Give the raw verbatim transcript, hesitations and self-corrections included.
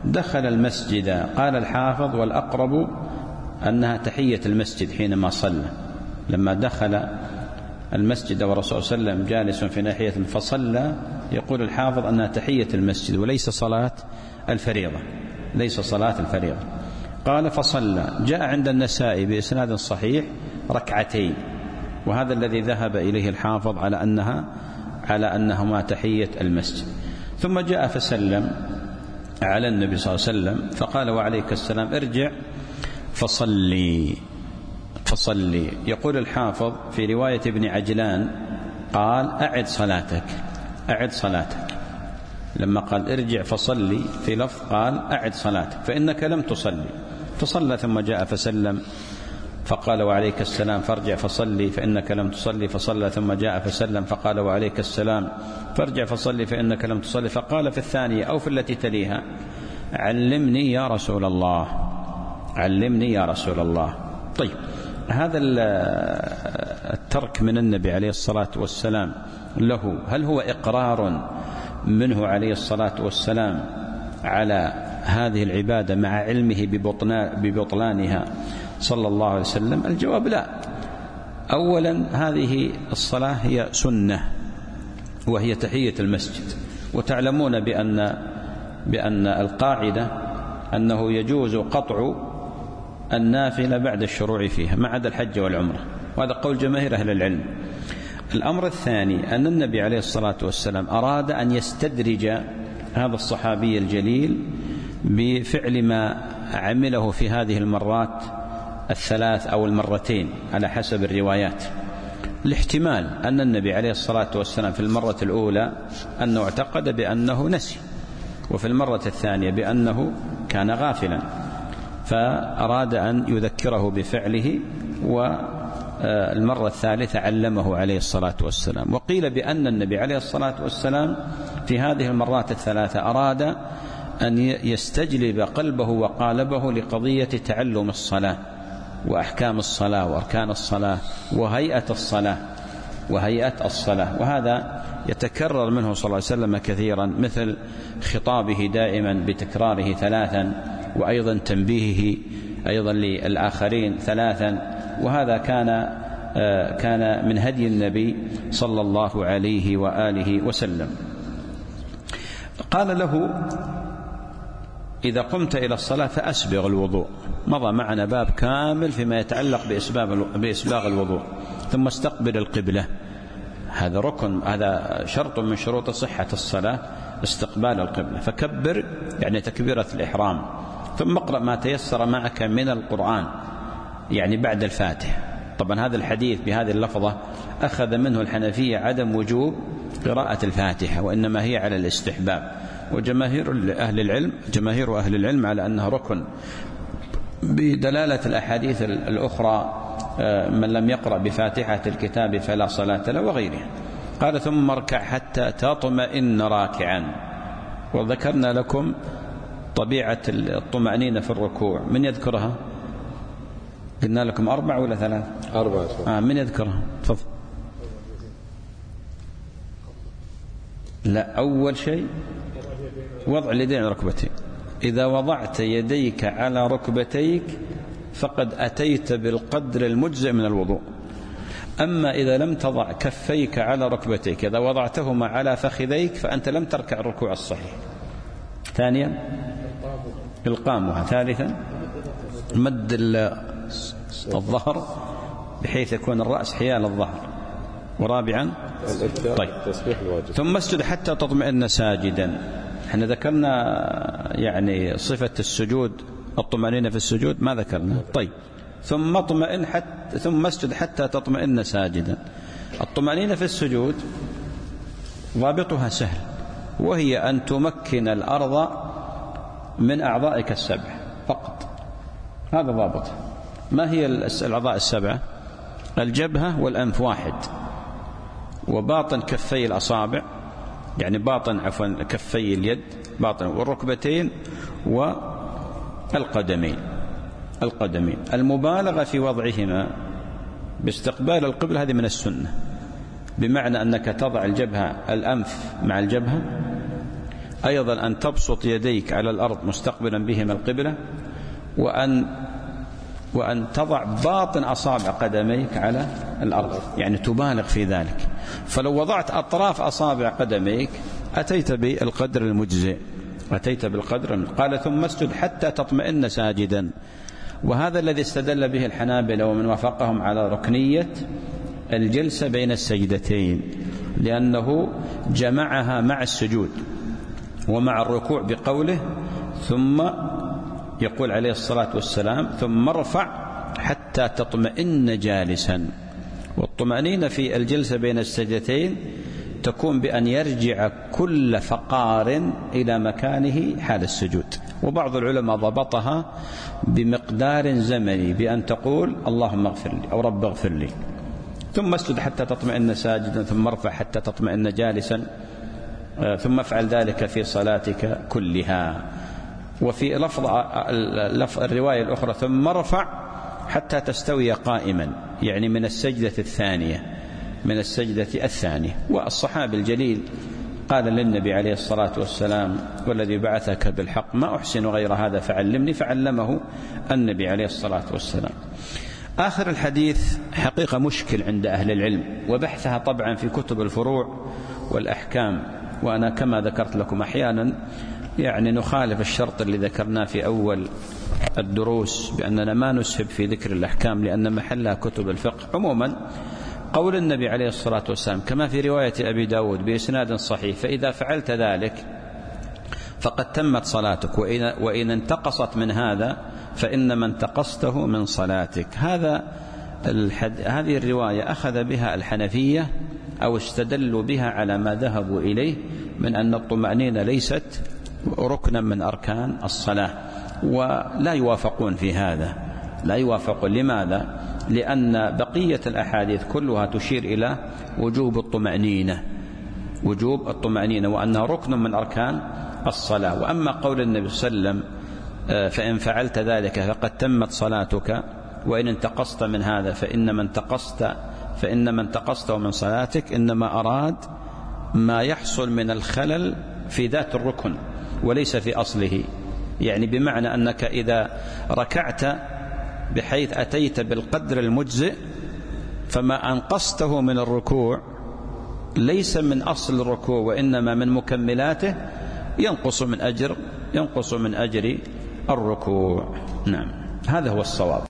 دخل المسجد. قال الحافظ: والأقرب أنها تحية المسجد حينما صلى، لما دخل المسجد والرسول صلى الله عليه وسلم جالس في ناحية فصلى، يقول الحافظ أنها تحية المسجد وليس صلاة الفريضة، ليس صلاة الفريضة. قال: فصلى. جاء عند النسائي بإسناد صحيح ركعتين، وهذا الذي ذهب إليه الحافظ على أنها على أنهما تحية المسجد. ثم جاء فسلم على النبي صلى الله عليه وسلم فقال: وعليك السلام، ارجع فصلي فصلي. يقول الحافظ في رواية ابن عجلان قال: أعد صلاتك أعد صلاتك لما قال ارجع فصلي في لفظ قال أعد صلاتك فإنك لم تصلي. فصلى ثم جاء فسلم فقال: وعليك السلام، فارجع فصلي فإنك لم تصلي. فصلى ثم جاء فسلم فقال: وعليك السلام، فارجع فصلي فإنك لم تصلي. فقال في الثانية أو في التي تليها: علمني يا رسول الله علمني يا رسول الله. طيب، هذا الترك من النبي عليه الصلاة والسلام له، هل هو إقرار منه عليه الصلاة والسلام على هذه العبادة مع علمه ببطلانها صلى الله عليه وسلم؟ الجواب لا. أولا، هذه الصلاة هي سنة وهي تحية المسجد، وتعلمون بأن بأن القاعدة أنه يجوز قطع النافلة بعد الشروع فيها ما عدا الحج والعمرة، وهذا قول جماهير أهل العلم. الأمر الثاني أن النبي عليه الصلاة والسلام أراد أن يستدرج هذا الصحابي الجليل بفعل ما عمله في هذه المرات الثلاث أو المرتين على حسب الروايات. الاحتمال أن النبي عليه الصلاة والسلام في المرة الأولى أنه اعتقد بأنه نسي، وفي المرة الثانية بأنه كان غافلا، فأراد أن يذكره بفعله، والمرة الثالثة علمه عليه الصلاة والسلام. وقيل بأن النبي عليه الصلاة والسلام في هذه المرات الثلاثة أراد أن يستجلب قلبه وقالبه لقضية تعلم الصلاة وأحكام الصلاة وأركان الصلاة وهيئة الصلاة وهيئة الصلاة وهذا يتكرر منه صلى الله عليه وسلم كثيرا، مثل خطابه دائما بتكراره ثلاثا، وأيضا تنبيهه أيضا للآخرين ثلاثا، وهذا كان كان من هدي النبي صلى الله عليه وآله وسلم. قال له: إذا قمت إلى الصلاة فأسبغ الوضوء. مضى معنا باب كامل فيما يتعلق بإسباغ الوضوء. ثم استقبل القبلة، هذا ركن، هذا شرط من شروط صحة الصلاة، استقبال القبلة. فكبر يعني تكبيرة الإحرام، ثم اقرأ ما تيسر معك من القرآن يعني بعد الفاتحة. طبعا هذا الحديث بهذه اللفظة أخذ منه الحنفية عدم وجوب قراءة الفاتحة، وإنما هي على الاستحباب، وجماهير أهل العلم جماهير أهل العلم على أنها ركن بدلالة الأحاديث الأخرى: من لم يقرأ بفاتحة الكتاب فلا صلاة له وغيرها. قال: ثم اركع حتى تطمئن راكعا. وذكرنا لكم طبيعة الطمأنينة في الركوع، من يذكرها؟ قلنا لكم أربع ولا ثلاث؟ أربعة. آه من يذكرها؟ تفضل. لا، أول شيء وضع اليدين على ركبتين. إذا وضعت يديك على ركبتيك فقد أتيت بالقدر المجزئ من الوضوء. أما إذا لم تضع كفيك على ركبتيك، إذا وضعتهما على فخذيك فأنت لم تركع الركوع الصحيح. ثانيا إلقامها. ثالثا مد الظهر بحيث يكون الرأس حيال الظهر. ورابعا طيب ثم اسجد حتى تطمئن ساجدا. احنا ذكرنا يعني صفة السجود الطمأنينة في السجود، ما ذكرنا. طيب ثم اطمئن حتى ثم اسجد حتى تطمئن ساجدا. الطمأنينة في السجود ضابطها سهل، وهي أن تمكن الأرض من أعضائك السبع فقط، هذا ضابط. ما هي الأعضاء السبعة؟ الجبهة والأنف واحد، وباطن كفي الأصابع يعني باطن عفوا كفي اليد باطن، والركبتين والقدمين القدمين المبالغة في وضعهما باستقبال القبلة هذه من السنة، بمعنى أنك تضع الجبهة الأنف مع الجبهة، أيضا أن تبسط يديك على الأرض مستقبلا بهما القبلة، وأن وأن تضع باطن أصابع قدميك على الأرض، يعني تبالغ في ذلك. فلو وضعت أطراف أصابع قدميك أتيت بالقدر المجزئ، أتيت بالقدر. قال ثم اسجد حتى تطمئن ساجدا، وهذا الذي استدل به الحنابلة ومن وافقهم على ركنية الجلسة بين السجدتين، لأنه جمعها مع السجود ومع الركوع بقوله ثم يقول عليه الصلاة والسلام ثم ارفع حتى تطمئن جالسا. والطمأنينة في الجلسة بين السجدتين تكون بأن يرجع كل فقار إلى مكانه حال السجود. وبعض العلماء ضبطها بمقدار زمني بأن تقول اللهم اغفر لي أو رب اغفر لي، ثم اسجد حتى تطمئن ساجدا، ثم ارفع حتى تطمئن جالسا، ثم افعل ذلك في صلاتك كلها. وفي لفظ الرواية الأخرى ثم ارفع حتى تستوي قائما، يعني من السجدة الثانية من السجدة الثانية. والصحابي الجليل قال للنبي عليه الصلاة والسلام والذي بعثك بالحق ما أحسن غير هذا فعلمني، فعلمه النبي عليه الصلاة والسلام. آخر الحديث حقيقة مشكل عند أهل العلم، وبحثها طبعا في كتب الفروع والأحكام، وأنا كما ذكرت لكم أحيانا يعني نخالف الشرط اللي ذكرناه في أول الدروس بأننا ما نسهب في ذكر الأحكام لأن محلها كتب الفقه. عموما قول النبي عليه الصلاة والسلام كما في رواية أبي داود بإسناد صحيح فإذا فعلت ذلك فقد تمت صلاتك، وإن, وإن انتقصت من هذا فإنما انتقصته من صلاتك. هذا الحد... هذه الرواية أخذ بها الحنفية أو استدلوا بها على ما ذهبوا إليه من أن الطمأنينة ليست ركنا من أركان الصلاة، ولا يوافقون في هذا، لا يوافقون. لماذا؟ لأن بقية الأحاديث كلها تشير إلى وجوب الطمأنينة، وجوب الطمأنينة وأنها ركن من أركان الصلاة. وأما قول النبي صلى الله عليه وسلم فإن فعلت ذلك فقد تمت صلاتك، وإن انتقصت من هذا فإنما انتقصت فإنما انتقصته من صلاتك، إنما أراد ما يحصل من الخلل في ذات الركن وليس في أصله. يعني بمعنى أنك إذا ركعت بحيث أتيت بالقدر المجزئ فما أنقصته من الركوع ليس من أصل الركوع وإنما من مكملاته، ينقص من أجر ينقص من أجر الركوع. نعم، هذا هو الصواب.